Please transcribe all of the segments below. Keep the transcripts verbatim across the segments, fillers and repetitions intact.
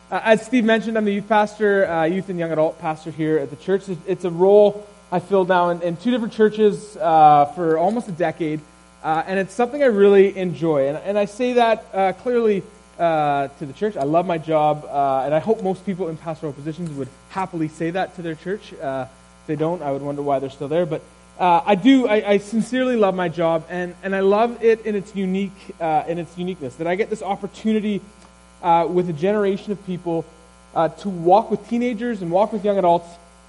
Uh, as Steve mentioned, I'm the youth pastor, uh, youth and young adult pastor here at the church. It's a role I filled now in, in two different churches uh, for almost a decade, uh, and it's something I really enjoy. And, and I say that uh, clearly uh, to the church. I love my job, uh, and I hope most people in pastoral positions would happily say that to their church. Uh, if they don't, I would wonder why they're still there. But uh, I do. I, I sincerely love my job, and, and I love it in its unique uh, in its uniqueness. That I get this opportunity Uh, with a generation of people uh, to walk with teenagers and walk with young adults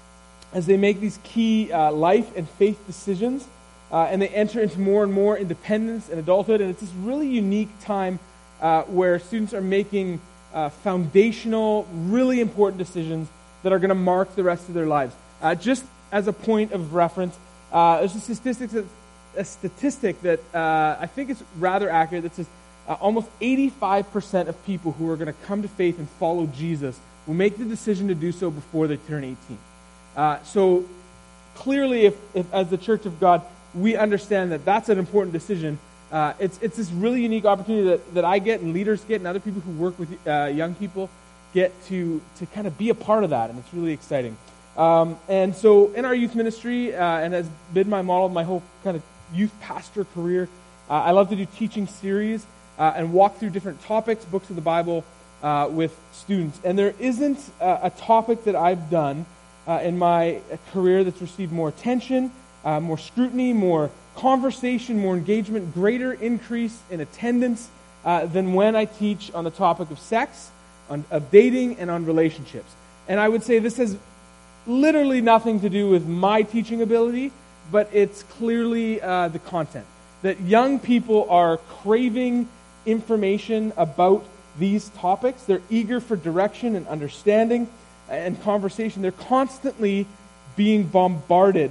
as they make these key uh, life and faith decisions, uh, and they enter into more and more independence and adulthood. And it's this really unique time uh, where students are making uh, foundational, really important decisions that are going to mark the rest of their lives. Uh, just as a point of reference, uh, there's a statistic that, a statistic that uh, I think is rather accurate that says Uh, almost eighty-five percent of people who are going to come to faith and follow Jesus will make the decision to do so before they turn eighteen. Uh, so clearly, if, if as the Church of God, we understand that that's an important decision, uh, it's it's this really unique opportunity that, that I get and leaders get and other people who work with uh, young people get to, to kind of be a part of that, and it's really exciting. Um, and so in our youth ministry, uh, and has been my model my whole kind of youth pastor career, uh, I love to do teaching series, Uh, and walk through different topics, books of the Bible, uh, with students. And there isn't uh, a topic that I've done uh, in my career that's received more attention, uh, more scrutiny, more conversation, more engagement, greater increase in attendance uh, than when I teach on the topic of sex, on, of dating, and on relationships. And I would say this has literally nothing to do with my teaching ability, but it's clearly uh, the content. That young people are craving information about these topics. They're eager for direction and understanding and conversation. They're constantly being bombarded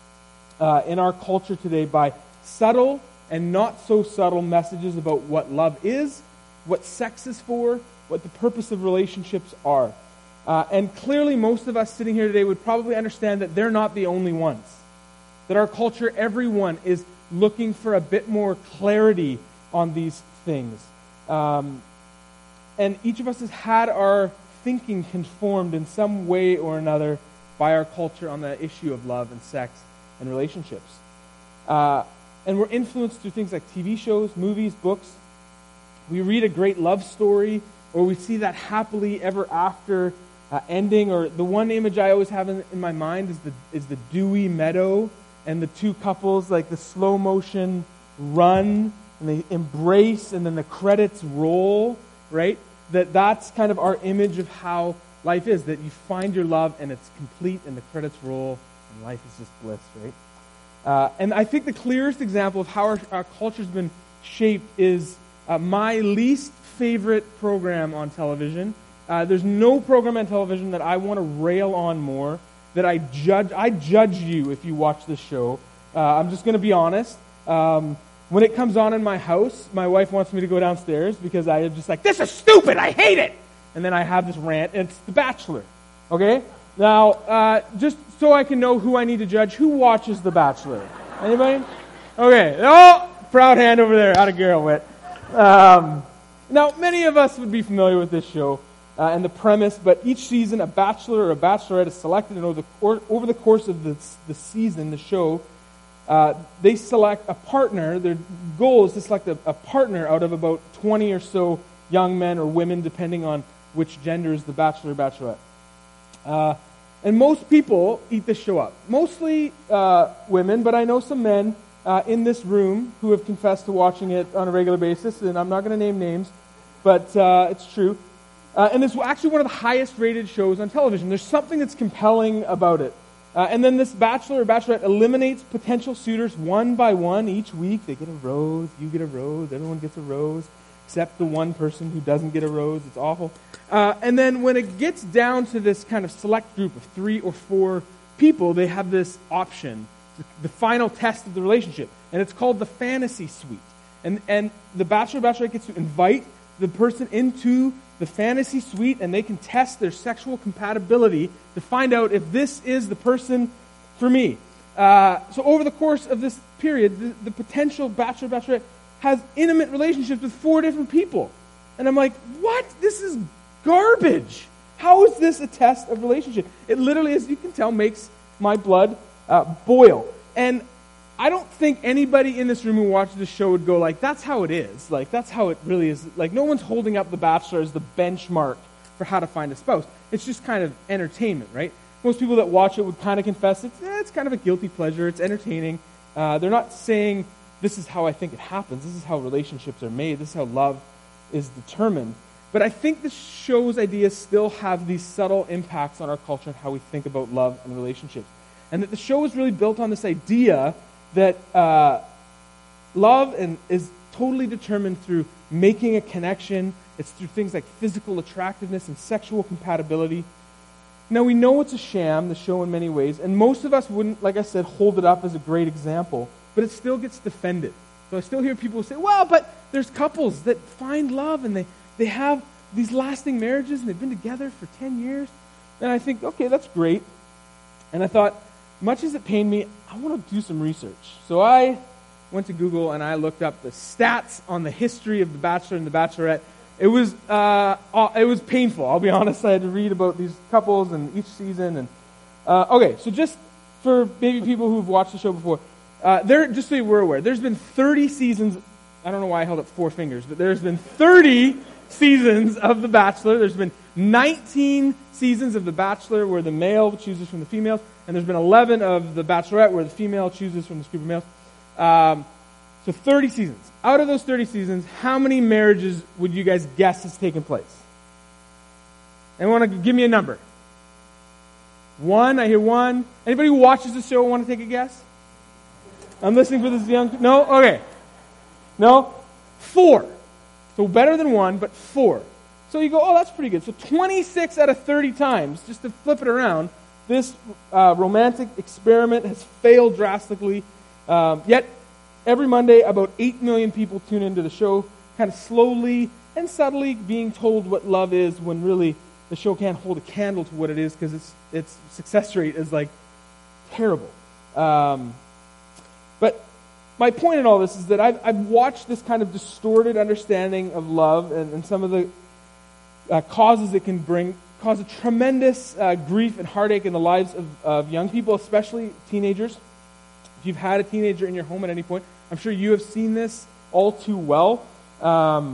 uh, in our culture today by subtle and not so subtle messages about what love is, what sex is for, what the purpose of relationships are. Uh, and clearly most of us sitting here today would probably understand that they're not the only ones. That our culture, everyone is looking for a bit more clarity on these things. Um, and each of us has had our thinking conformed in some way or another by our culture on the issue of love and sex and relationships. Uh, and we're influenced through things like T V shows, movies, books. We read a great love story, or we see that happily ever after uh, ending, or the one image I always have in, in my mind is the is the dewy meadow and the two couples, like the slow motion run, and they embrace, and then the credits roll, right? That that's kind of our image of how life is, that you find your love, and it's complete, and the credits roll, and life is just bliss, right? Uh, and I think the clearest example of how our, our culture's been shaped is uh, my least favorite program on television. Uh, there's no program on television that I want to rail on more, that I judge. I judge you if you watch this show. Uh, I'm just going to be honest. Um, when it comes on in my house, my wife wants me to go downstairs because I am just like, this is stupid, I hate it! And then I have this rant, and it's The Bachelor. Okay? Now, uh, just so I can know who I need to judge, who watches The Bachelor? Anybody? Okay. Oh, proud hand over there, out of Garrett wit. Um, now, many of us would be familiar with this show uh, and the premise, but each season a bachelor or a bachelorette is selected, and over the, cor- over the course of the, the season, the show, uh, they select a partner. Their goal is to select a, a partner out of about twenty or so young men or women, depending on which gender is the bachelor or bachelorette. Uh, and most people eat this show up. Mostly uh, women, but I know some men uh, in this room who have confessed to watching it on a regular basis, and I'm not going to name names, but uh, it's true. Uh, and it's actually one of the highest rated shows on television. There's something that's compelling about it. Uh, and then this bachelor or bachelorette eliminates potential suitors one by one each week. They get a rose, you get a rose, everyone gets a rose, except the one person who doesn't get a rose. It's awful. Uh, and then when it gets down to this kind of select group of three or four people, they have this option, the, the final test of the relationship. And it's called the fantasy suite. And, and the bachelor or bachelorette gets to invite the person into the fantasy suite, and they can test their sexual compatibility to find out if this is the person for me. Uh, so over the course of this period, the, the potential bachelor or bachelorette has intimate relationships with four different people. And I'm like, what? This is garbage. How is this a test of relationship? It literally, as you can tell, makes my blood uh, boil. And I don't think anybody in this room who watches this show would go like, that's how it is. Like, that's how it really is. Like, no one's holding up The Bachelor as the benchmark for how to find a spouse. It's just kind of entertainment, right? Most people that watch it would kind of confess it's, eh, it's kind of a guilty pleasure. It's entertaining. Uh, they're not saying, this is how I think it happens. This is how relationships are made. This is how love is determined. But I think the show's ideas still have these subtle impacts on our culture and how we think about love and relationships. And that the show is really built on this idea that uh, love and is totally determined through making a connection. It's through things like physical attractiveness and sexual compatibility. Now, we know it's a sham, the show, in many ways, and most of us wouldn't, like I said, hold it up as a great example, but it still gets defended. So I still hear people say, well, but there's couples that find love and they, they have these lasting marriages and they've been together for ten years. And I think, okay, that's great. And I thought, much as it pained me, I want to do some research. So I went to Google and I looked up the stats on the history of The Bachelor and The Bachelorette. It was uh, it was painful, I'll be honest. I had to read about these couples and each season. And uh, okay, so just for maybe people who've watched the show before, uh, there just so you were aware, there's been thirty seasons. I don't know why I held up four fingers, but there's been thirty seasons of The Bachelor. There's been nineteen seasons of The Bachelor where the male chooses from the females, and there's been eleven of The Bachelorette where the female chooses from this group of males. Um, so thirty seasons. Out of those thirty seasons, how many marriages would you guys guess has taken place? Anyone want to give me a number? One, I hear one. Anybody who watches the show want to take a guess? I'm listening for this young... No? Okay. No? Four. So better than one, but four. So you go, oh, that's pretty good. So twenty-six out of thirty times, just to flip it around, this uh, romantic experiment has failed drastically. Um, yet, every Monday, about eight million people tune into the show, kind of slowly and subtly being told what love is when really the show can't hold a candle to what it is because its its success rate is like terrible. Um, but my point in all this is that I've, I've watched this kind of distorted understanding of love and, and some of the uh, causes it can bring, cause a tremendous uh, grief and heartache in the lives of, of young people, especially teenagers. If you've had a teenager in your home at any point, I'm sure you have seen this all too well. Um,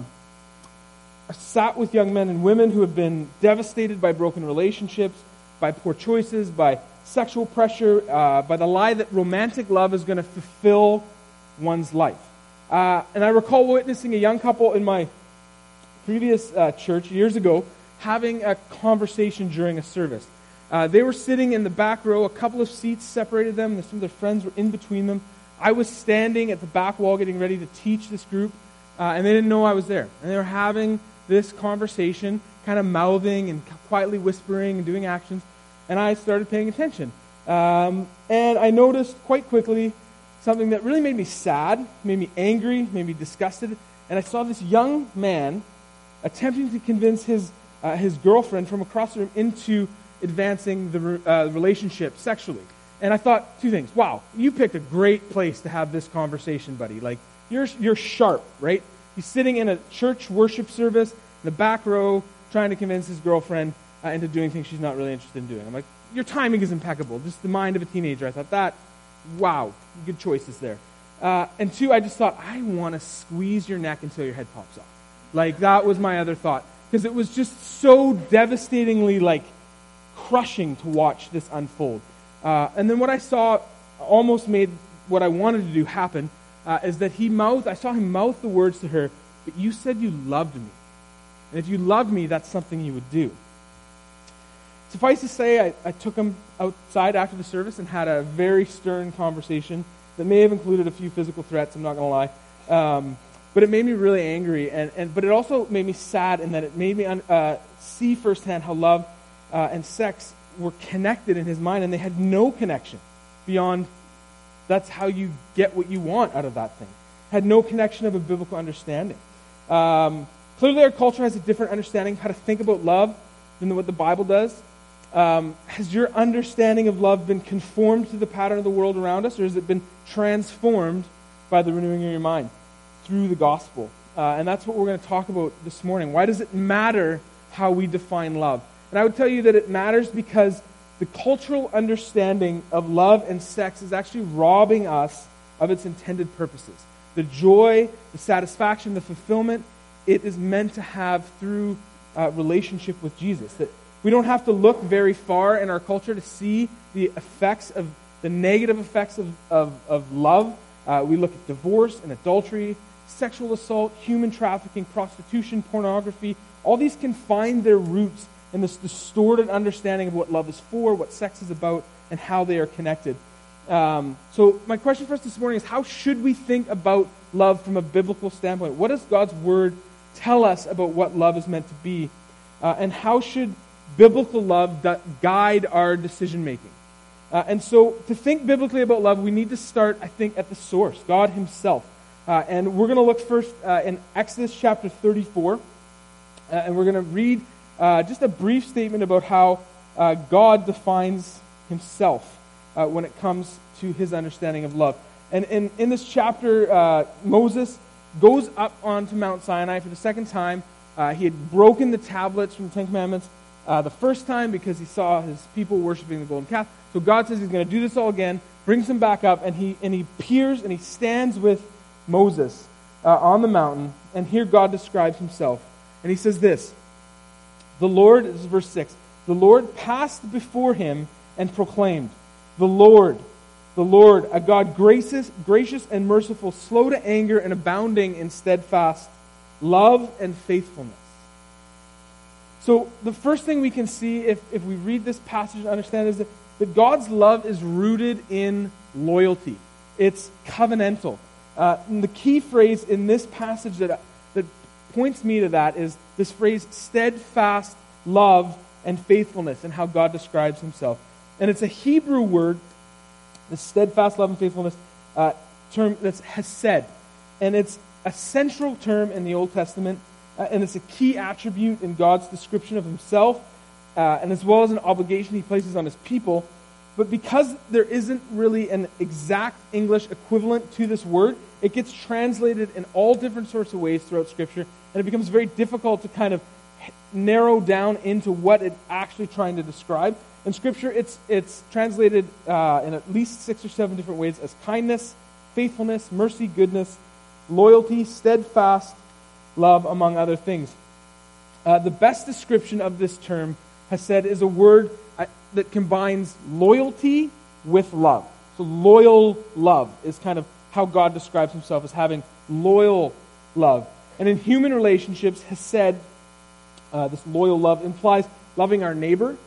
I sat with young men and women who have been devastated by broken relationships, by poor choices, by sexual pressure, uh, by the lie that romantic love is going to fulfill one's life. Uh, and I recall witnessing a young couple in my previous uh, church years ago having a conversation during a service. Uh, they were sitting in the back row. A couple of seats separated them. And some of their friends were in between them. I was standing at the back wall getting ready to teach this group, uh, and they didn't know I was there. And they were having this conversation, kind of mouthing and quietly whispering and doing actions, and I started paying attention. Um, and I noticed quite quickly something that really made me sad, made me angry, made me disgusted, and I saw this young man attempting to convince his uh, his girlfriend from across the room into advancing the uh, relationship sexually. And I thought two things. Wow, you picked a great place to have this conversation, buddy. Like, you're you're sharp, right? He's sitting in a church worship service in the back row trying to convince his girlfriend uh, into doing things she's not really interested in doing. I'm like, your timing is impeccable. Just the mind of a teenager. I thought that, wow, good choices there. Uh, and two, I just thought, I want to squeeze your neck until your head pops off. Like, that was my other thought. Because it was just so devastatingly, like, crushing to watch this unfold. Uh, and then what I saw almost made what I wanted to do happen, uh, is that he mouthed, I saw him mouth the words to her, but you said you loved me. And if you loved me, that's something you would do. Suffice to say, I, I took him outside after the service and had a very stern conversation that may have included a few physical threats, I'm not going to lie. Um, but it made me really angry, and, and but it also made me sad in that it made me un, uh, see firsthand how love uh, and sex were connected in his mind, and they had no connection beyond that's how you get what you want out of that thing. Had no connection of a biblical understanding. Um, clearly our culture has a different understanding of how to think about love than what the Bible does. Um, has your understanding of love been conformed to the pattern of the world around us, or has it been transformed by the renewing of your mind through the gospel? Uh, and that's what we're going to talk about this morning. Why does it matter how we define love. And I would tell you that it matters because the cultural understanding of love and sex is actually robbing us of its intended purposes. The joy, the satisfaction, the fulfillment it is meant to have through uh, relationship with Jesus. That we don't have to look very far in our culture to see the effects of the negative effects of, of, of love. Uh, we look at divorce and adultery, sexual assault, human trafficking, prostitution, pornography. All these can find their roots in this distorted understanding of what love is for, what sex is about, and how they are connected. Um, so my question for us this morning is, how should we think about love from a biblical standpoint? What does God's Word tell us about what love is meant to be? Uh, and how should biblical love gu- guide our decision-making? Uh, and so to think biblically about love, we need to start, I think, at the source, God Himself. Uh, and we're going to look first uh, in Exodus chapter thirty-four, uh, and we're going to read uh, just a brief statement about how uh, God defines Himself uh, when it comes to His understanding of love. And in, in this chapter, uh, Moses goes up onto Mount Sinai for the second time. Uh, he had broken the tablets from the Ten Commandments uh, the first time because he saw his people worshiping the golden calf. So God says He's going to do this all again, brings him back up, and he and he appears and he stands with Moses uh, on the mountain, and here God describes Himself. And He says this, the Lord, this is verse six, the Lord passed before him and proclaimed, the Lord, the Lord, a God gracious, gracious and merciful, slow to anger and abounding in steadfast love and faithfulness. So the first thing we can see if, if we read this passage and understand is that, that God's love is rooted in loyalty. It's covenantal. Uh, and the key phrase in this passage that, that points me to that is this phrase, steadfast love and faithfulness, and how God describes Himself. And it's a Hebrew word, the steadfast love and faithfulness uh, term that's hesed. And it's a central term in the Old Testament, uh, and it's a key attribute in God's description of Himself, uh, and as well as an obligation He places on His people. But because there isn't really an exact English equivalent to this word, it gets translated in all different sorts of ways throughout Scripture, and it becomes very difficult to kind of narrow down into what it's actually trying to describe. In Scripture, it's it's translated uh, in at least six or seven different ways as kindness, faithfulness, mercy, goodness, loyalty, steadfast love, among other things. Uh, the best description of this term, hesed, is a word uh, that combines loyalty with love. So loyal love is kind of how God describes Himself, as having loyal love. And in human relationships, hesed, uh, this loyal love, implies loving our neighbor,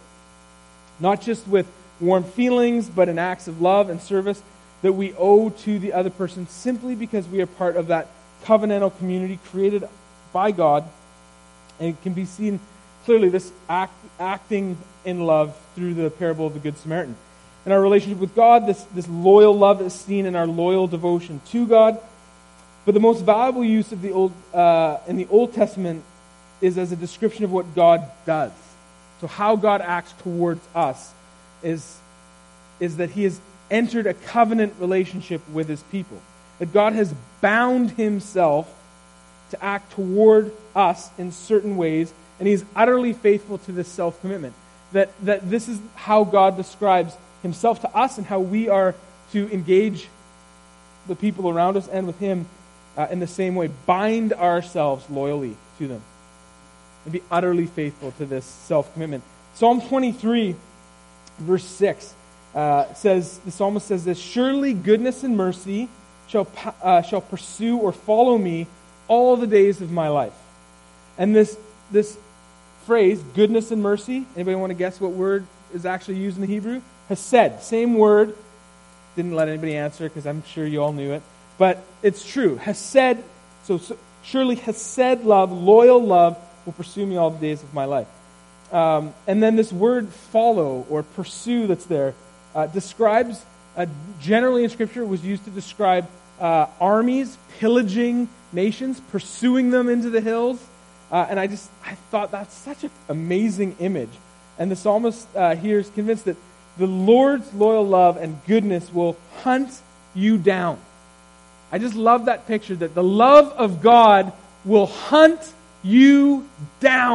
not just with warm feelings, but in acts of love and service that we owe to the other person simply because we are part of that covenantal community created by God. And it can be seen clearly, this act, acting in love through the parable of the Good Samaritan. In our relationship with God, this, this loyal love is seen in our loyal devotion to God. But the most valuable use of the old uh, in the Old Testament is as a description of what God does. So how God acts towards us is, is that He has entered a covenant relationship with His people. That God has bound Himself to act toward us in certain ways, and He is utterly faithful to this self-commitment. That, that this is how God describes Himself to us and how we are to engage the people around us and with Him uh, in the same way. Bind ourselves loyally to them and be utterly faithful to this self-commitment. Psalm twenty-three, verse six, uh, says, the psalmist says this, surely goodness and mercy shall, uh, shall pursue or follow me all the days of my life. And this this phrase, goodness and mercy, anybody want to guess what word is actually used in the Hebrew? Hesed, same word. Didn't let anybody answer because I'm sure you all knew it. But it's true. Hesed, so, so surely Hesed love, loyal love, will pursue me all the days of my life. Um, and then this word follow or pursue that's there uh, describes, uh, generally in Scripture, was used to describe uh, armies pillaging nations, pursuing them into the hills. Uh, and I just, I thought that's such an amazing image. And the psalmist uh, here is convinced that the Lord's loyal love and goodness will hunt you down. I just love that picture, that the love of God will hunt you down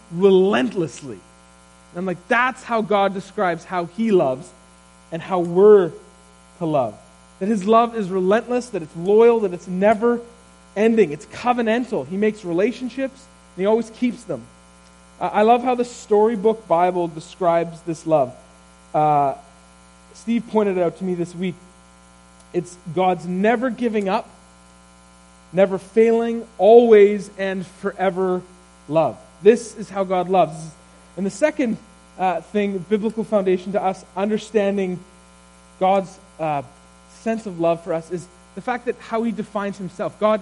relentlessly. And I'm like, that's how God describes how he loves and how we're to love. That his love is relentless, that it's loyal, that it's never ending. It's covenantal. He makes relationships, and he always keeps them. Uh, I love how the Storybook Bible describes this love. Uh, Steve pointed it out to me this week. It's God's never giving up, never failing, always and forever love. This is how God loves. And the second uh, thing, biblical foundation to us understanding God's uh, sense of love for us, is the fact that how he defines himself. God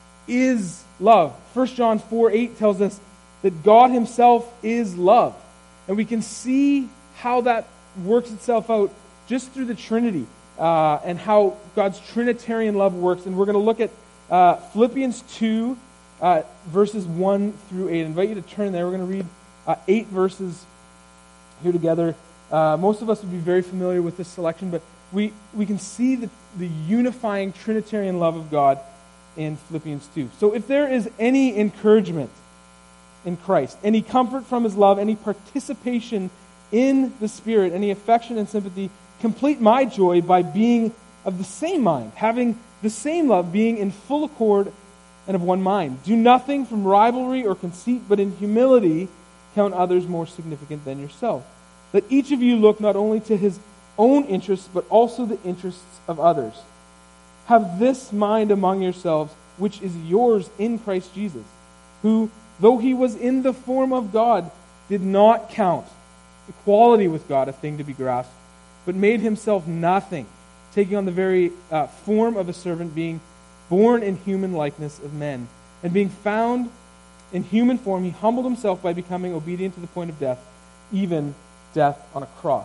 is love. First John four eight tells us that God himself is love. And we can see how that works itself out just through the Trinity uh, and how God's Trinitarian love works. And we're going to look at uh, Philippians two, uh, verses one through eight. I invite you to turn there. We're going to read uh, eight verses here together. Uh, most of us would be very familiar with this selection, but we, we can see the, the unifying Trinitarian love of God in Philippians two. So if there is any encouragement in Christ, any comfort from his love, any participation in the Spirit, any affection and sympathy, complete my joy by being of the same mind, having the same love, being in full accord and of one mind. Do nothing from rivalry or conceit, but in humility count others more significant than yourself. Let each of you look not only to his own interests, but also the interests of others. Have this mind among yourselves, which is yours in Christ Jesus, who, though he was in the form of God, did not count equality with God a thing to be grasped, but made himself nothing, taking on the very uh, form of a servant, being born in human likeness of men. And being found in human form, he humbled himself by becoming obedient to the point of death, even death on a cross.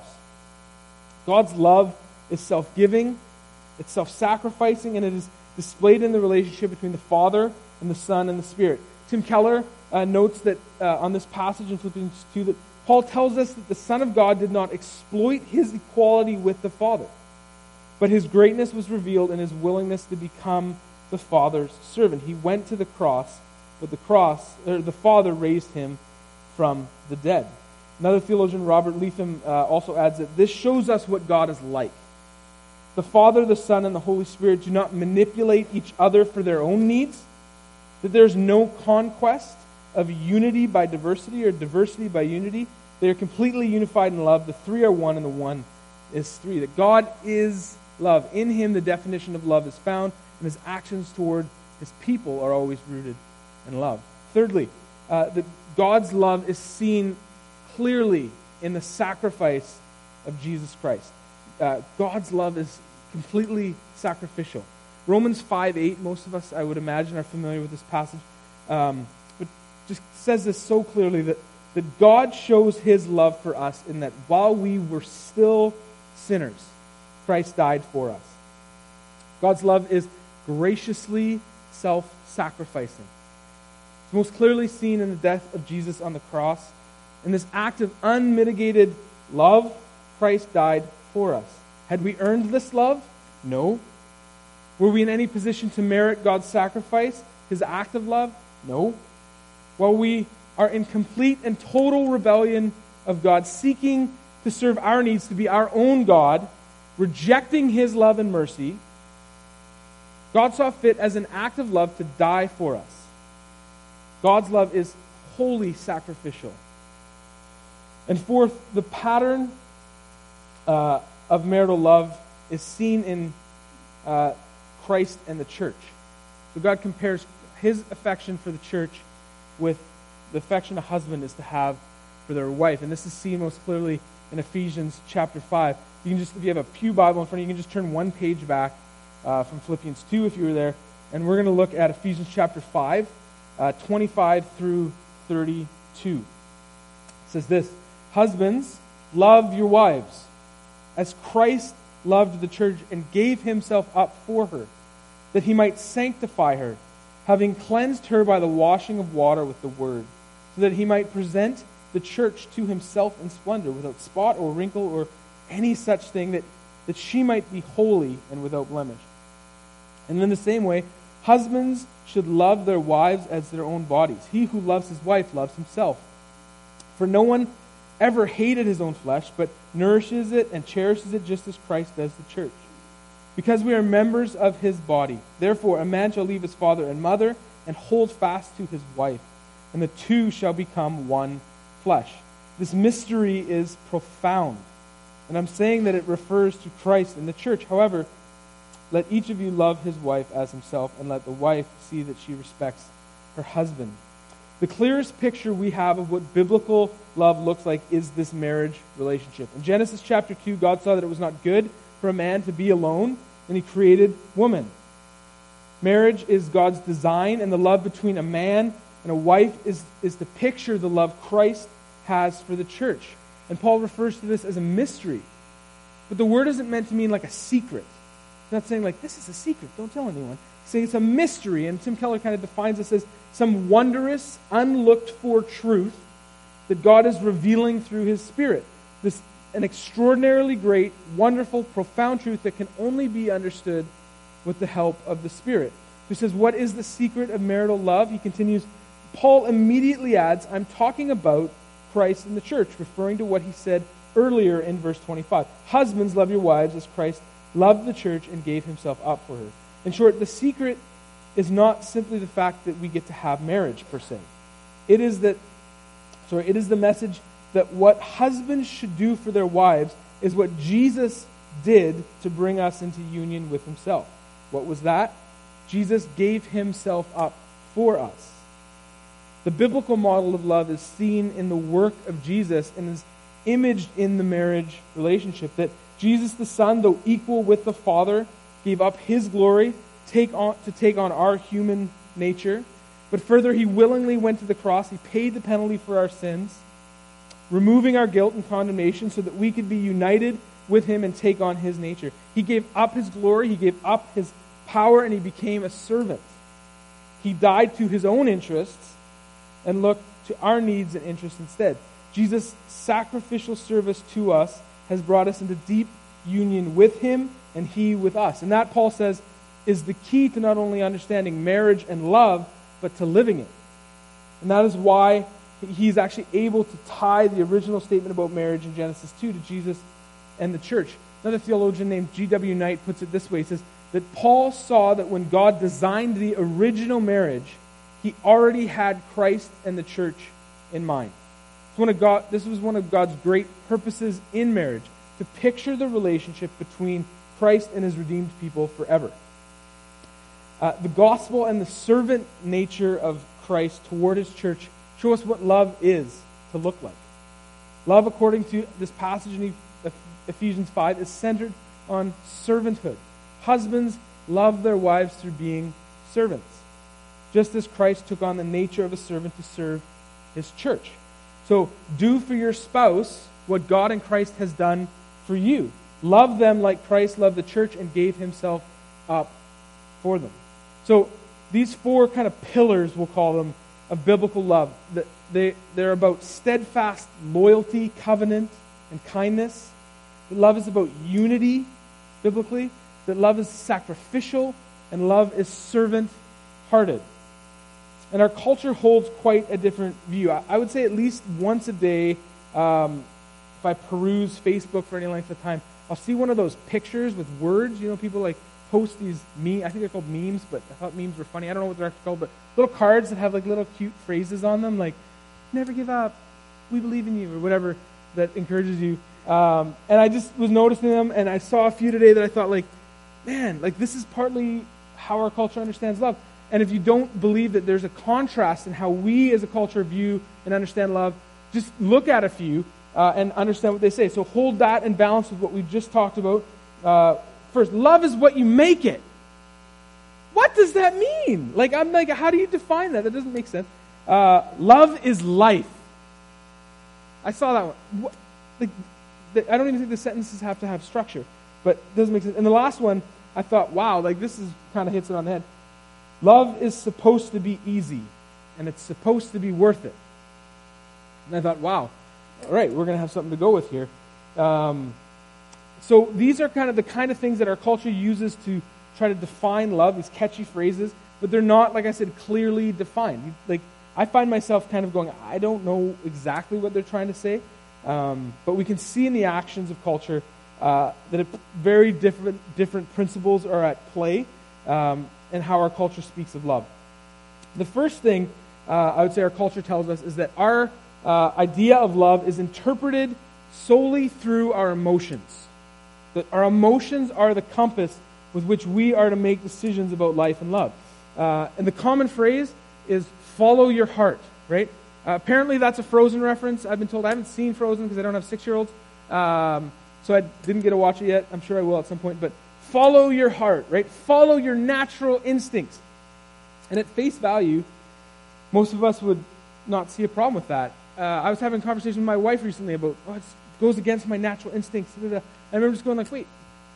God's love is self-giving, it's self-sacrificing, and it is displayed in the relationship between the Father and the Son and the Spirit. Tim Keller uh, notes that uh, on this passage in Philippians two that Paul tells us that the Son of God did not exploit his equality with the Father, but his greatness was revealed in his willingness to become the Father's servant. He went to the cross, but the cross, or the Father raised him from the dead. Another theologian, Robert Leatham, uh, also adds that this shows us what God is like. The Father, the Son, and the Holy Spirit do not manipulate each other for their own needs, that there's no conquest of unity by diversity or diversity by unity. They are completely unified in love. The three are one, and the one is three. That God is love. In him, the definition of love is found, and his actions toward his people are always rooted in love. Thirdly, uh, that God's love is seen clearly in the sacrifice of Jesus Christ. Uh, God's love is completely sacrificial. Romans five eight, most of us, I would imagine, are familiar with this passage, um, but just says this so clearly that, that God shows his love for us in that while we were still sinners, Christ died for us. God's love is graciously self-sacrificing. It's most clearly seen in the death of Jesus on the cross. In this act of unmitigated love, Christ died for us. Had we earned this love? No. Were we in any position to merit God's sacrifice, his act of love? No. While we are in complete and total rebellion of God, seeking to serve our needs, to be our own God, rejecting his love and mercy, God saw fit as an act of love to die for us. God's love is wholly sacrificial. And fourth, the pattern uh, of marital love is seen in uh, Christ and the church. So God compares his affection for the church with the affection a husband is to have for their wife. And this is seen most clearly in Ephesians chapter five. You can just, if you have a pew Bible in front of you, you can just turn one page back uh, from Philippians two if you were there. And we're going to look at Ephesians chapter five, uh, twenty-five through thirty-two. It says this: Husbands, love your wives, as Christ loved the church and gave himself up for her, that he might sanctify her, having cleansed her by the washing of water with the word, so that he might present the church to himself in splendor, without spot or wrinkle or any such thing, that, that she might be holy and without blemish. And in the same way, husbands should love their wives as their own bodies. He who loves his wife loves himself. For no one ever hated his own flesh, but nourishes it and cherishes it just as Christ does the church. Because we are members of his body. Therefore, a man shall leave his father and mother and hold fast to his wife, and the two shall become one flesh. This mystery is profound. And I'm saying that it refers to Christ and the church. However, let each of you love his wife as himself, and let the wife see that she respects her husband. The clearest picture we have of what biblical love looks like is this marriage relationship. In Genesis chapter two, God saw that it was not good for a man to be alone, and he created woman. Marriage is God's design, and the love between a man and a wife is, is to picture the love Christ has for the church. And Paul refers to this as a mystery. But the word isn't meant to mean like a secret. It's not saying like, this is a secret, don't tell anyone. It's saying it's a mystery, and Tim Keller kind of defines this as some wondrous, unlooked-for truth that God is revealing through his Spirit. This an extraordinarily great, wonderful, profound truth that can only be understood with the help of the Spirit. He says, what is the secret of marital love? He continues, Paul immediately adds, I'm talking about Christ and the church, referring to what he said earlier in verse twenty-five. Husbands, love your wives as Christ loved the church and gave himself up for her. In short, the secret is not simply the fact that we get to have marriage per se. It is that, sorry, it is the message that what husbands should do for their wives is what Jesus did to bring us into union with himself. What was that? Jesus gave himself up for us. The biblical model of love is seen in the work of Jesus and is imaged in the marriage relationship. That Jesus the Son, though equal with the Father, gave up his glory take on, to take on our human nature. But further, he willingly went to the cross. He paid the penalty for our sins, removing our guilt and condemnation so that we could be united with him and take on his nature. He gave up his glory, he gave up his power, and he became a servant. He died to his own interests and looked to our needs and interests instead. Jesus' sacrificial service to us has brought us into deep union with him and he with us. And that, Paul says, is the key to not only understanding marriage and love, but to living it. And that is why he's actually able to tie the original statement about marriage in Genesis two to Jesus and the church. Another theologian named G W Knight puts it this way. He says that Paul saw that when God designed the original marriage, he already had Christ and the church in mind. It's one of God, this was one of God's great purposes in marriage, to picture the relationship between Christ and his redeemed people forever. Uh, the gospel and the servant nature of Christ toward his church show us what love is to look like. Love, according to this passage in Ephesians five, is centered on servanthood. Husbands love their wives through being servants, just as Christ took on the nature of a servant to serve his church. So do for your spouse what God in Christ has done for you. Love them like Christ loved the church and gave himself up for them. So these four kind of pillars, we'll call them, of biblical love, they, they're about steadfast loyalty, covenant, and kindness. That love is about unity, biblically. That love is sacrificial, and love is servant-hearted. And our culture holds quite a different view. I, I would say at least once a day, um, if I peruse Facebook for any length of time, I'll see one of those pictures with words. You know, people like post these memes. I think they're called memes, but I thought memes were funny. I don't know what they're actually called, but little cards that have like little cute phrases on them, like "Never give up," "We believe in you," or whatever that encourages you. Um, and I just was noticing them, and I saw a few today that I thought, like, man, like this is partly how our culture understands love. And if you don't believe that there's a contrast in how we as a culture view and understand love, just look at a few uh, and understand what they say. So hold that in balance with what we've just talked about. Uh, first, love is what you make it. What does that mean? Like, I'm like, how do you define that? That doesn't make sense. Uh, love is life. I saw that one. What, like, the, I don't even think the sentences have to have structure, but it doesn't make sense. And the last one, I thought, wow, like this is kind of hits it on the head. Love is supposed to be easy, and it's supposed to be worth it. And I thought, wow, all right, we're going to have something to go with here. Um, so these are kind of the kind of things that our culture uses to try to define love, these catchy phrases, but they're not, like I said, clearly defined. Like I find myself kind of going, I don't know exactly what they're trying to say, um, but we can see in the actions of culture uh, that it, very different different principles are at play, um, and how our culture speaks of love. The first thing uh, I would say our culture tells us is that our uh, idea of love is interpreted solely through our emotions. That our emotions are the compass with which we are to make decisions about life and love. Uh, and the common phrase is follow your heart, right? Uh, apparently that's a Frozen reference. I've been told I haven't seen Frozen because I don't have six-year-olds. Um, so I didn't get to watch it yet. I'm sure I will at some point. But follow your heart, right? Follow your natural instincts. And at face value, most of us would not see a problem with that. Uh, I was having a conversation with my wife recently about, oh, it goes against my natural instincts. I remember just going like, wait,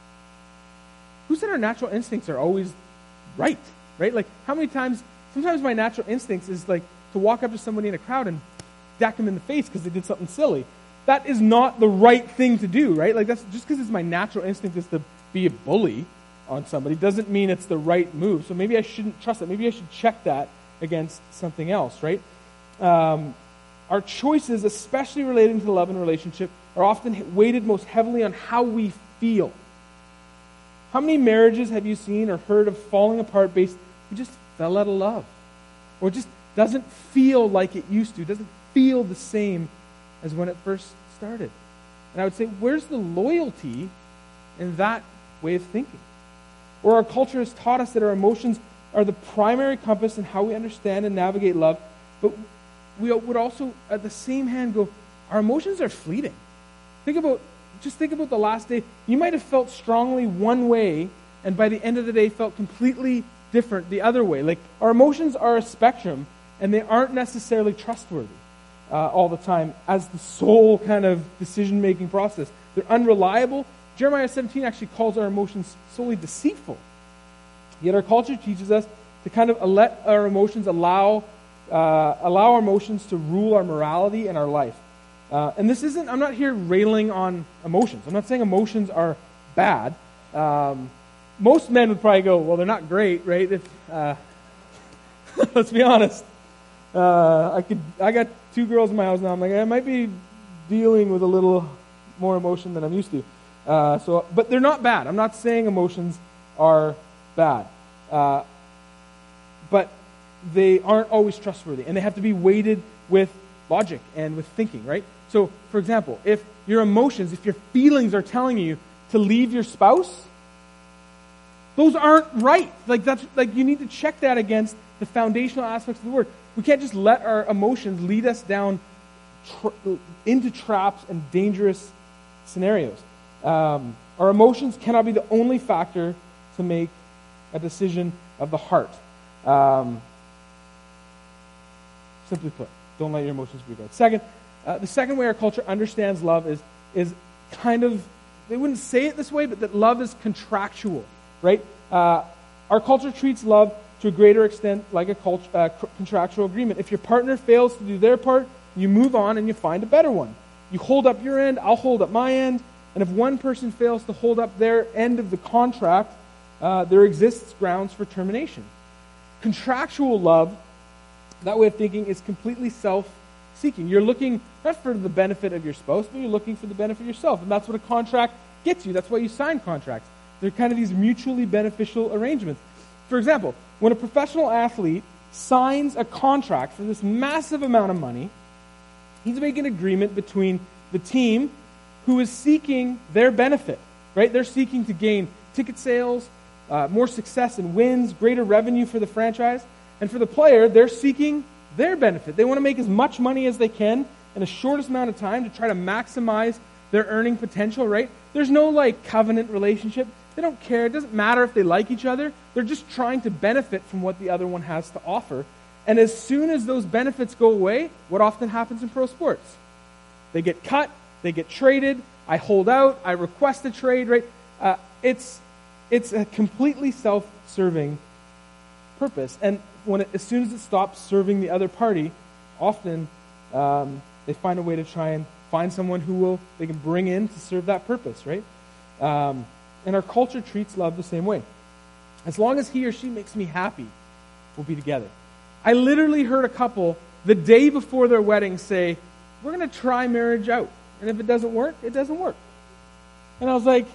who said our natural instincts are always right, right? Like, how many times, sometimes my natural instincts is like to walk up to somebody in a crowd and deck them in the face because they did something silly. That is not the right thing to do, right? Like, that's just because it's my natural instinct is to be a bully on somebody doesn't mean it's the right move. So maybe I shouldn't trust that. Maybe I should check that against something else, right? Um, our choices, especially relating to love and relationship, are often weighted most heavily on how we feel. How many marriages have you seen or heard of falling apart based, we just fell out of love? Or it just doesn't feel like it used to, doesn't feel the same as when it first started. And I would say, where's the loyalty in that way of thinking? Or our culture has taught us that our emotions are the primary compass in how we understand and navigate love, but we would also, at the same hand, go, our emotions are fleeting. Think about, just think about the last day. You might have felt strongly one way, and by the end of the day felt completely different the other way. Like, our emotions are a spectrum, and they aren't necessarily trustworthy uh, all the time as the sole kind of decision-making process. They're unreliable. Jeremiah seventeen actually calls our emotions solely deceitful. Yet our culture teaches us to kind of let our emotions allow uh, allow our emotions to rule our morality and our life. Uh, and this isn't, I'm not here railing on emotions. I'm not saying emotions are bad. Um, most men would probably go, well, they're not great, right? If uh, let's be honest. Uh, I could. I got two girls in my house now. I'm like, I might be dealing with a little more emotion than I'm used to. Uh, so, but they're not bad. I'm not saying emotions are bad, uh, but they aren't always trustworthy, and they have to be weighted with logic and with thinking, right? So, for example, if your emotions, if your feelings are telling you to leave your spouse, those aren't right. Like that's like you need to check that against the foundational aspects of the word. We can't just let our emotions lead us down tra- into traps and dangerous scenarios. Um, our emotions cannot be the only factor to make a decision of the heart. Um, simply put, don't let your emotions be guided. Second, uh, the second way our culture understands love is is kind of, they wouldn't say it this way, but that love is contractual, right? Uh, our culture treats love to a greater extent like a cult- uh, contractual agreement. If your partner fails to do their part, you move on and you find a better one. You hold up your end, I'll hold up my end. And if one person fails to hold up their end of the contract, uh, there exists grounds for termination. Contractual love, that way of thinking, is completely self-seeking. You're looking not for the benefit of your spouse, but you're looking for the benefit of yourself. And that's what a contract gets you. That's why you sign contracts. They're kind of these mutually beneficial arrangements. For example, when a professional athlete signs a contract for this massive amount of money, he's making an agreement between the team who is seeking their benefit, right? They're seeking to gain ticket sales, uh, more success and wins, greater revenue for the franchise. And for the player, they're seeking their benefit. They want to make as much money as they can in the shortest amount of time to try to maximize their earning potential, right? There's no, like, covenant relationship. They don't care. It doesn't matter if they like each other. They're just trying to benefit from what the other one has to offer. And as soon as those benefits go away, what often happens in pro sports? They get cut. They get traded. I hold out. I request a trade, right? Uh, it's it's a completely self-serving purpose. And when it, as soon as it stops serving the other party, often um, they find a way to try and find someone who will they can bring in to serve that purpose, right? Um, and our culture treats love the same way. As long as he or she makes me happy, we'll be together. I literally heard a couple the day before their wedding, say, we're going to try marriage out. And if it doesn't work, it doesn't work. And I was like,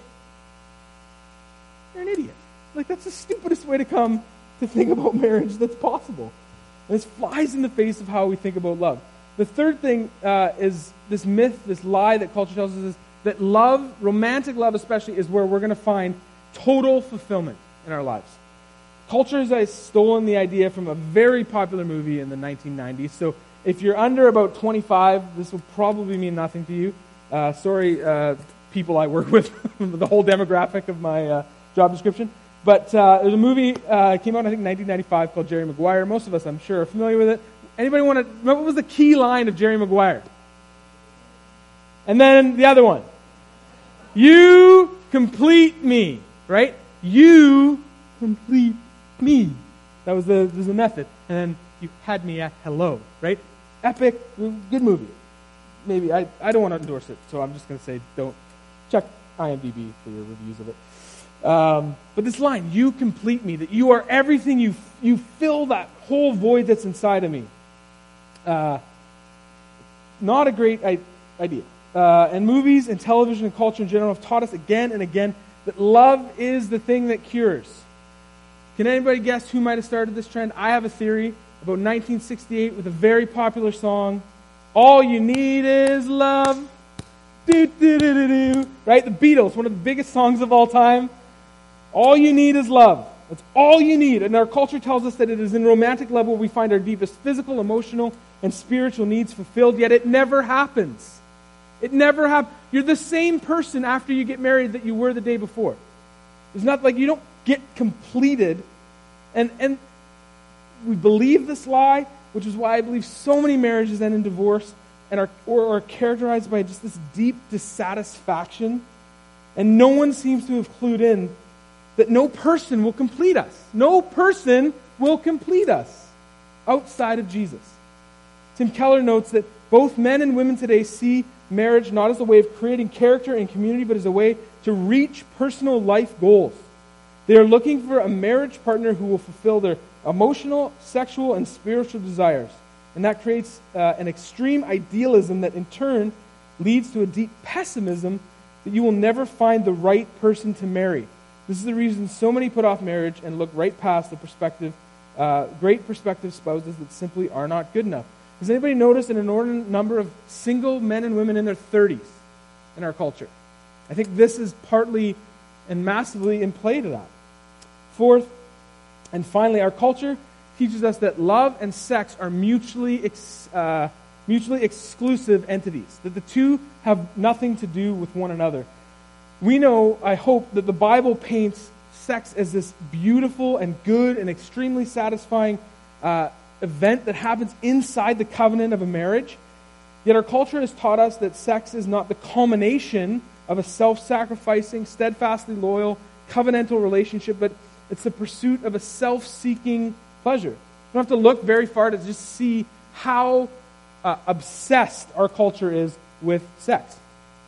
you're an idiot. Like, that's the stupidest way to come to think about marriage that's possible. And this flies in the face of how we think about love. The third thing uh, is this myth, this lie that culture tells us is that love, romantic love especially, is where we're going to find total fulfillment in our lives. Culture has stolen the idea from a very popular movie in the nineteen nineties. So if you're under about twenty-five, this will probably mean nothing to you. Uh, sorry, uh, people I work with, the whole demographic of my uh, job description. But uh, there's a movie uh, came out, I think, in nineteen ninety-five called Jerry Maguire. Most of us, I'm sure, are familiar with it. Anybody want to remember what was the key line of Jerry Maguire? And then the other one. You complete me, right? You complete me. That was the, was the method. And then you had me at hello, right? Epic, good movie. Maybe, I, I don't want to endorse it, so I'm just going to say don't. Check I M D B for your reviews of it. Um, but this line, you complete me, that you are everything, you you fill that whole void that's inside of me. Uh, not a great I- idea. Uh, and movies and television and culture in general have taught us again and again that love is the thing that cures. Can anybody guess who might have started this trend? I have a theory. About nineteen sixty-eight with a very popular song, All You Need Is Love. Do, do, do, do, do. Right? The Beatles, one of the biggest songs of all time. All you need is love. That's all you need. And our culture tells us that it is in romantic love where we find our deepest physical, emotional, and spiritual needs fulfilled, yet it never happens. It never happens. You're the same person after you get married that you were the day before. It's not like you don't get completed. And and we believe this lie, which is why I believe so many marriages end in divorce and are or are characterized by just this deep dissatisfaction. And no one seems to have clued in that no person will complete us. No person will complete us outside of Jesus. Tim Keller notes that both men and women today see marriage not as a way of creating character and community, but as a way to reach personal life goals. They are looking for a marriage partner who will fulfill their emotional, sexual, and spiritual desires. And that creates uh, an extreme idealism that in turn leads to a deep pessimism that you will never find the right person to marry. This is the reason so many put off marriage and look right past the perspective, uh, great prospective spouses that simply are not good enough. Has anybody noticed an inordinate number of single men and women in their thirties in our culture? I think this is partly and massively in play to that. Fourth, and finally, our culture teaches us that love and sex are mutually ex, uh, mutually exclusive entities, that the two have nothing to do with one another. We know, I hope, that the Bible paints sex as this beautiful and good and extremely satisfying uh, event that happens inside the covenant of a marriage. Yet our culture has taught us that sex is not the culmination of a self-sacrificing, steadfastly loyal, covenantal relationship, but it's the pursuit of a self-seeking pleasure. You don't have to look very far to just see how uh, obsessed our culture is with sex.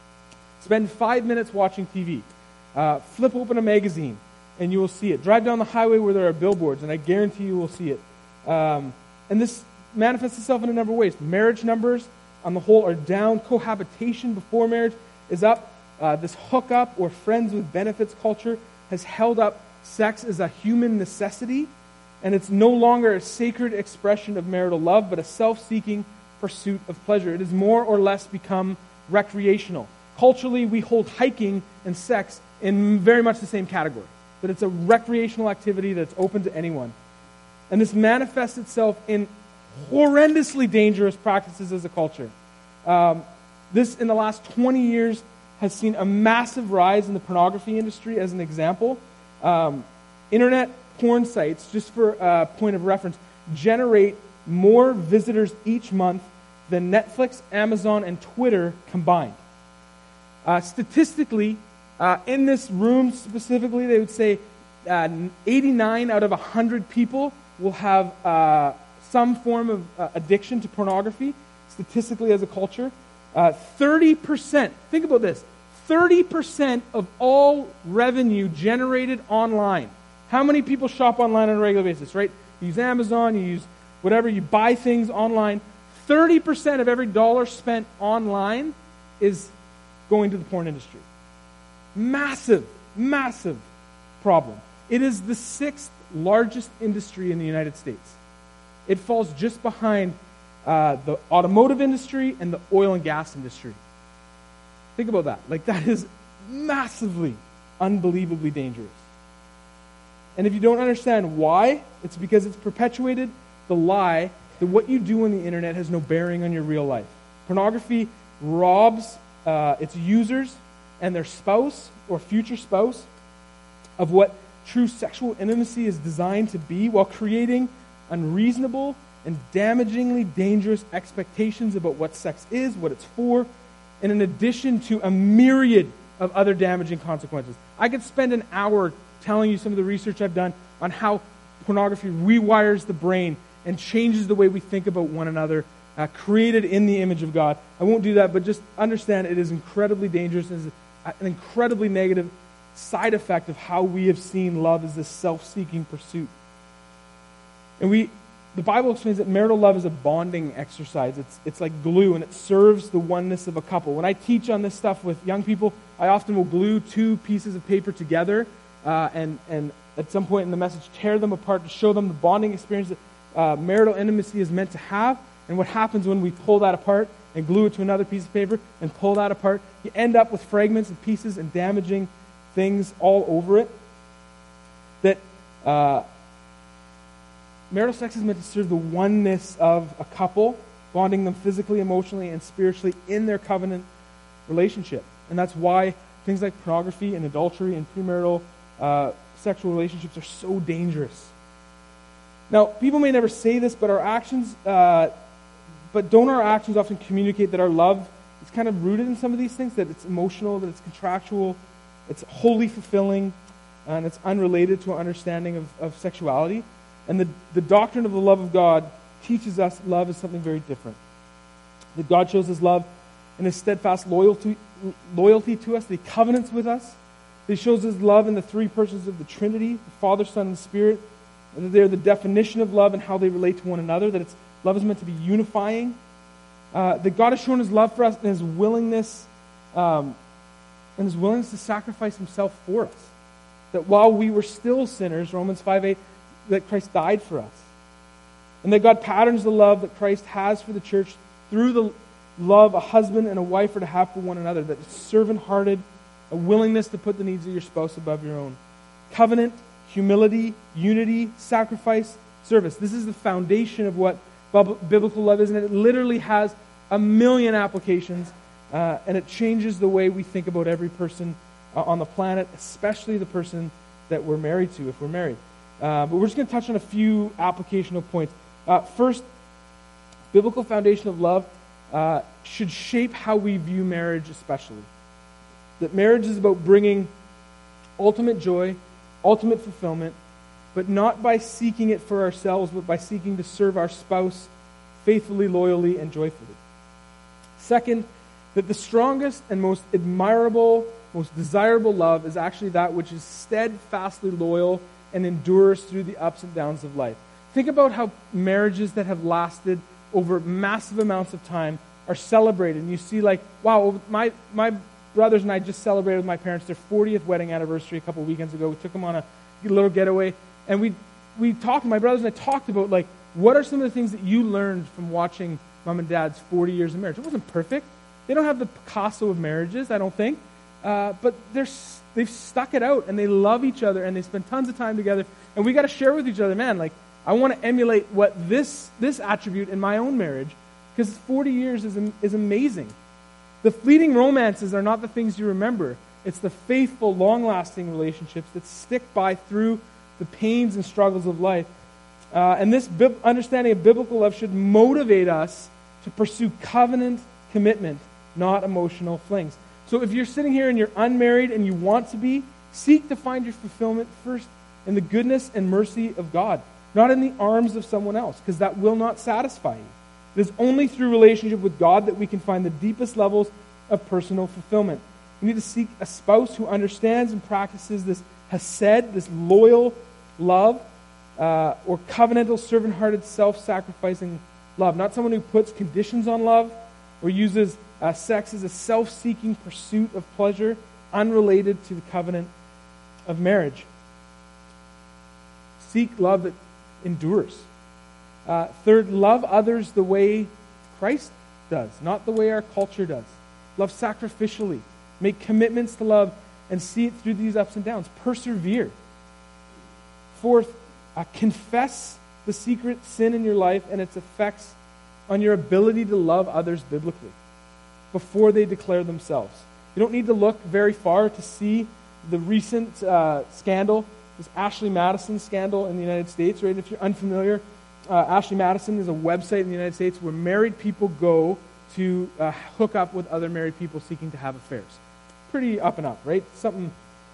Spend five minutes watching T V. Uh, flip open a magazine, and you will see it. Drive down the highway where there are billboards, and I guarantee you will see it. Um, and this manifests itself in a number of ways. Marriage numbers, on the whole, are down. Cohabitation before marriage is up. Uh, this hookup or friends with benefits culture has held up sex as a human necessity, and it's no longer a sacred expression of marital love, but a self-seeking pursuit of pleasure. It has more or less become recreational. Culturally, we hold hiking and sex in very much the same category, that it's a recreational activity that's open to anyone. And this manifests itself in horrendously dangerous practices as a culture. Um, this, in the last twenty years, has seen a massive rise in the pornography industry as an example. Um, internet porn sites, just for a point of reference, generate more visitors each month than Netflix, Amazon, and Twitter combined. Uh, statistically, uh, in this room specifically, they would say uh, eighty-nine out of one hundred people will have uh, some form of uh, addiction to pornography, statistically as a culture. Uh, thirty percent, think about this, thirty percent of all revenue generated online. How many people shop online on a regular basis, right? You use Amazon, you use whatever, you buy things online. thirty percent of every dollar spent online is going to the porn industry. Massive, massive problem. It is the sixth largest industry in the United States. It falls just behind uh, the automotive industry and the oil and gas industry. Think about that. Like, that is massively, unbelievably dangerous. And if you don't understand why, it's because it's perpetuated the lie that what you do on the internet has no bearing on your real life. Pornography robs uh, its users and their spouse or future spouse of what true sexual intimacy is designed to be, while creating unreasonable and damagingly dangerous expectations about what sex is, what it's for, and in addition to a myriad of other damaging consequences. I could spend an hour telling you some of the research I've done on how pornography rewires the brain and changes the way we think about one another, uh, created in the image of God. I won't do that, but just understand it is incredibly dangerous. It is an incredibly negative side effect of how we have seen love as this self-seeking pursuit. And we, the Bible explains that marital love is a bonding exercise. It's it's like glue, and it serves the oneness of a couple. When I teach on this stuff with young people, I often will glue two pieces of paper together uh, and, and at some point in the message tear them apart to show them the bonding experience that uh, marital intimacy is meant to have, and what happens when we pull that apart and glue it to another piece of paper and pull that apart. You end up with fragments and pieces and damaging things all over it. That uh, marital sex is meant to serve the oneness of a couple, bonding them physically, emotionally, and spiritually in their covenant relationship. And that's why things like pornography and adultery and premarital uh, sexual relationships are so dangerous. Now, people may never say this, but our actions, uh, but don't our actions often communicate that our love is kind of rooted in some of these things, that it's emotional, that it's contractual, it's wholly fulfilling, and it's unrelated to our understanding of, of sexuality. And the, the doctrine of the love of God teaches us love is something very different. That God shows his love in his steadfast loyalty, loyalty to us, that he covenants with us. That he shows his love in the three persons of the Trinity, the Father, Son, and Spirit. And that they're the definition of love and how they relate to one another. That it's love is meant to be unifying. Uh, that God has shown his love for us and his willingness um, and his willingness to sacrifice himself for us. That while we were still sinners, Romans five eight, that Christ died for us. And that God patterns the love that Christ has for the church through the love a husband and a wife are to have for one another. That it's servant-hearted, a willingness to put the needs of your spouse above your own. Covenant, humility, unity, sacrifice, service. This is the foundation of what biblical love is, and it literally has a million applications, uh, and it changes the way we think about every person uh, on the planet, especially the person that we're married to, if we're married. Uh, but we're just going to touch on a few applicational points. Uh, first, biblical foundation of love uh, should shape how we view marriage especially. That marriage is about bringing ultimate joy, ultimate fulfillment, but not by seeking it for ourselves, but by seeking to serve our spouse faithfully, loyally, and joyfully. Second, that the strongest and most admirable, most desirable love is actually that which is steadfastly loyal and endures through the ups and downs of life. Think about how marriages that have lasted over massive amounts of time are celebrated. And you see, like, wow, my my brothers and I just celebrated with my parents their fortieth wedding anniversary a couple weekends ago. We took them on a little getaway, and we we talked, my brothers and I talked about, like, what are some of the things that you learned from watching mom and dad's forty years of marriage? It wasn't perfect. They don't have the Picasso of marriages, I don't think. Uh, but they're they've stuck it out, and they love each other, and they spend tons of time together. And we got to share with each other, man, like, I want to emulate what this this attribute in my own marriage, because forty years is is amazing. The fleeting romances are not the things you remember. It's the faithful, long-lasting relationships that stick by through the pains and struggles of life. Uh, and this bi- understanding of biblical love should motivate us to pursue covenant commitment, not emotional flings. So if you're sitting here and you're unmarried and you want to be, seek to find your fulfillment first in the goodness and mercy of God, not in the arms of someone else, because that will not satisfy you. It is only through relationship with God that we can find the deepest levels of personal fulfillment. We need to seek a spouse who understands and practices this hesed, this loyal love, uh, or covenantal, servant-hearted, self-sacrificing love. Not someone who puts conditions on love or uses uh, sex as a self-seeking pursuit of pleasure unrelated to the covenant of marriage. Seek love that endures. Uh, third, love others the way Christ does, not the way our culture does. Love sacrificially. Make commitments to love and see it through these ups and downs. Persevere. Fourth, uh, confess the secret sin in your life and its effects on your ability to love others biblically before they declare themselves. You don't need to look very far to see the recent uh, scandal, this Ashley Madison scandal in the United States, right? If you're unfamiliar, uh, Ashley Madison is a website in the United States where married people go to uh, hook up with other married people seeking to have affairs. Pretty up and up, right? Something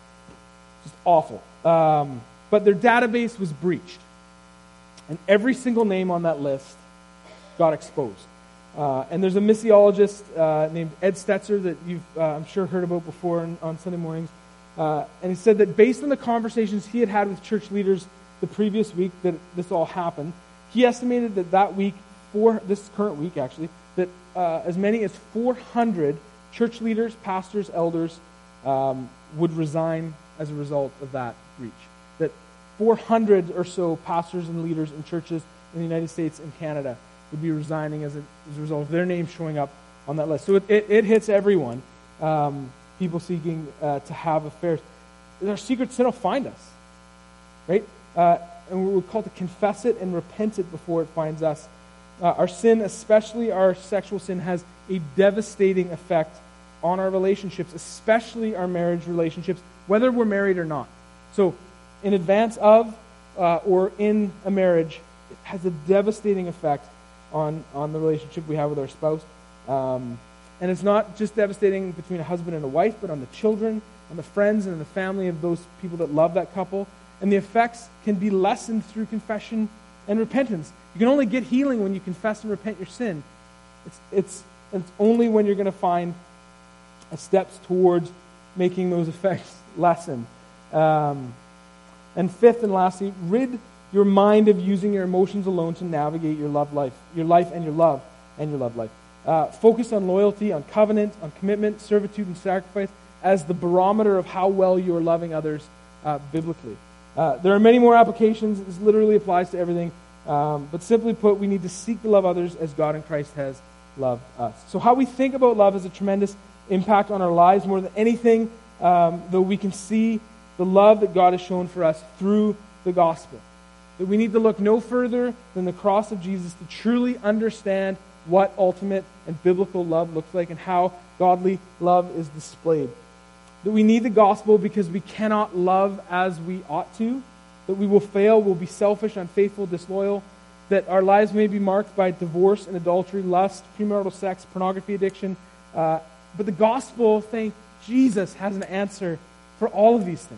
just awful. Um, but their database was breached. And every single name on that list got exposed. Uh, and there's a missiologist uh, named Ed Stetzer that you've, uh, I'm sure, heard about before on, on Sunday mornings. Uh, and he said that based on the conversations he had had with church leaders the previous week that this all happened, he estimated that that week, for this current week actually, that uh, as many as four hundred church leaders, pastors, elders um, would resign as a result of that breach. That four hundred or so pastors and leaders in churches in the United States and Canada would be resigning as a, as a result of their names showing up on that list. So it, it, it hits everyone, um, people seeking uh, to have affairs. Our secret sin will find us, right? Uh, and we're called to confess it and repent it before it finds us. Uh, our sin, especially our sexual sin, has a devastating effect on our relationships, especially our marriage relationships, whether we're married or not. So in advance of uh, or in a marriage, it has a devastating effect on, on the relationship we have with our spouse. Um, and it's not just devastating between a husband and a wife, but on the children, on the friends, and the family of those people that love that couple. And the effects can be lessened through confession and repentance. You can only get healing when you confess and repent your sin. It's, it's, it's only when you're going to find steps towards making those effects lessen. Um, and fifth and lastly, rid your mind of using your emotions alone to navigate your love life, your life and your love and your love life. Uh, focus on loyalty, on covenant, on commitment, servitude, and sacrifice as the barometer of how well you are loving others uh, biblically. Uh, there are many more applications. This literally applies to everything. Um, but simply put, we need to seek to love others as God in Christ has loved us. So how we think about love has a tremendous impact on our lives. More than anything, um, though we can see the love that God has shown for us through the gospel. That we need to look no further than the cross of Jesus to truly understand what ultimate and biblical love looks like and how godly love is displayed. That we need the gospel because we cannot love as we ought to. That we will fail, we'll be selfish, unfaithful, disloyal. That our lives may be marked by divorce and adultery, lust, premarital sex, pornography addiction. Uh, but the gospel, thank Jesus, has an answer for all of these things.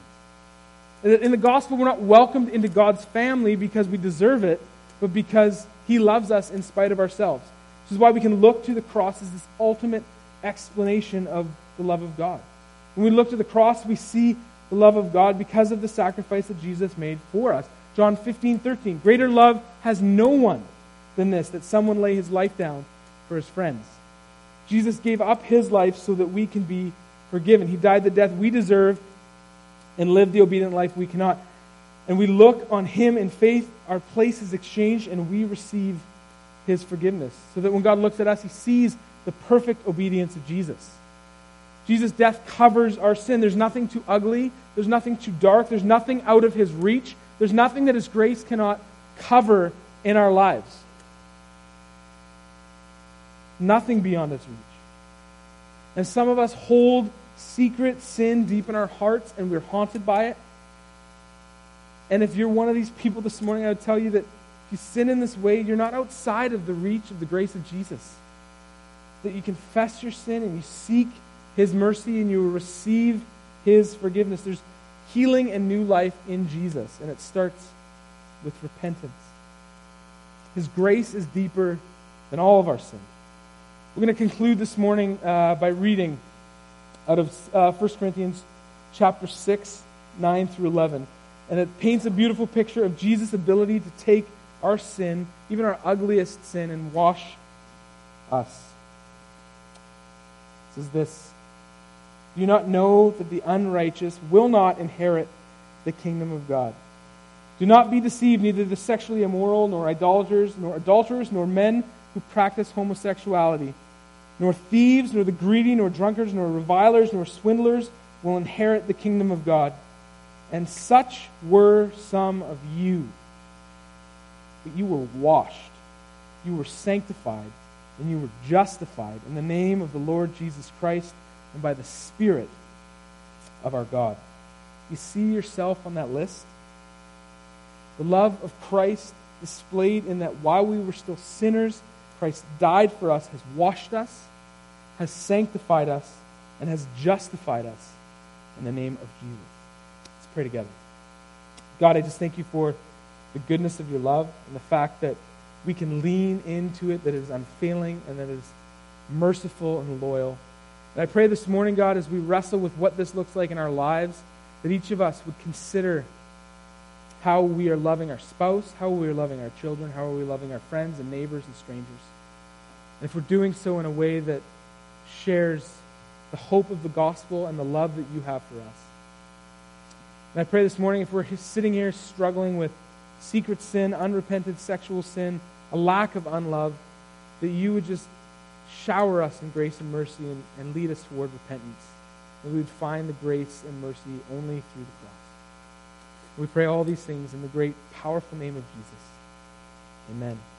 In the gospel, we're not welcomed into God's family because we deserve it, but because He loves us in spite of ourselves. This is why we can look to the cross as this ultimate explanation of the love of God. When we look to the cross, we see the love of God because of the sacrifice that Jesus made for us. John fifteen thirteen, greater love has no one than this, that someone lay his life down for his friends. Jesus gave up His life so that we can be forgiven. He died the death we deserve and lived the obedient life we cannot. And we look on Him in faith, our place is exchanged, and we receive His forgiveness. So that when God looks at us, He sees the perfect obedience of Jesus. Jesus' death covers our sin. There's nothing too ugly. There's nothing too dark. There's nothing out of His reach. There's nothing that His grace cannot cover in our lives. Nothing beyond its reach. And some of us hold secret sin deep in our hearts and we're haunted by it. And if you're one of these people this morning, I would tell you that if you sin in this way, you're not outside of the reach of the grace of Jesus. That you confess your sin and you seek His mercy and you will receive His forgiveness. There's healing and new life in Jesus, and it starts with repentance. His grace is deeper than all of our sin. We're going to conclude this morning uh, by reading out of uh, First Corinthians chapter six, nine through eleven. And it paints a beautiful picture of Jesus' ability to take our sin, even our ugliest sin, and wash us. It says this, do you not know that the unrighteous will not inherit the kingdom of God? Do not be deceived, neither the sexually immoral, nor idolaters, nor adulterers, nor men who practice homosexuality, nor thieves, nor the greedy, nor drunkards, nor revilers, nor swindlers will inherit the kingdom of God. And such were some of you. But you were washed, you were sanctified, and you were justified in the name of the Lord Jesus Christ and by the Spirit of our God. You see yourself on that list? The love of Christ displayed in that while we were still sinners, Christ died for us, has washed us, has sanctified us, and has justified us in the name of Jesus. Let's pray together. God, I just thank you for the goodness of your love and the fact that we can lean into it, that it is unfailing and that it is merciful and loyal. And I pray this morning, God, as we wrestle with what this looks like in our lives, that each of us would consider how we are loving our spouse, how we are loving our children, how are we loving our friends and neighbors and strangers. And if we're doing so in a way that shares the hope of the gospel and the love that you have for us. And I pray this morning, if we're sitting here struggling with secret sin, unrepented sexual sin, a lack of unlove, that you would just shower us in grace and mercy and, and lead us toward repentance. That we would find the grace and mercy only through the cross. We pray all these things in the great, powerful name of Jesus. Amen.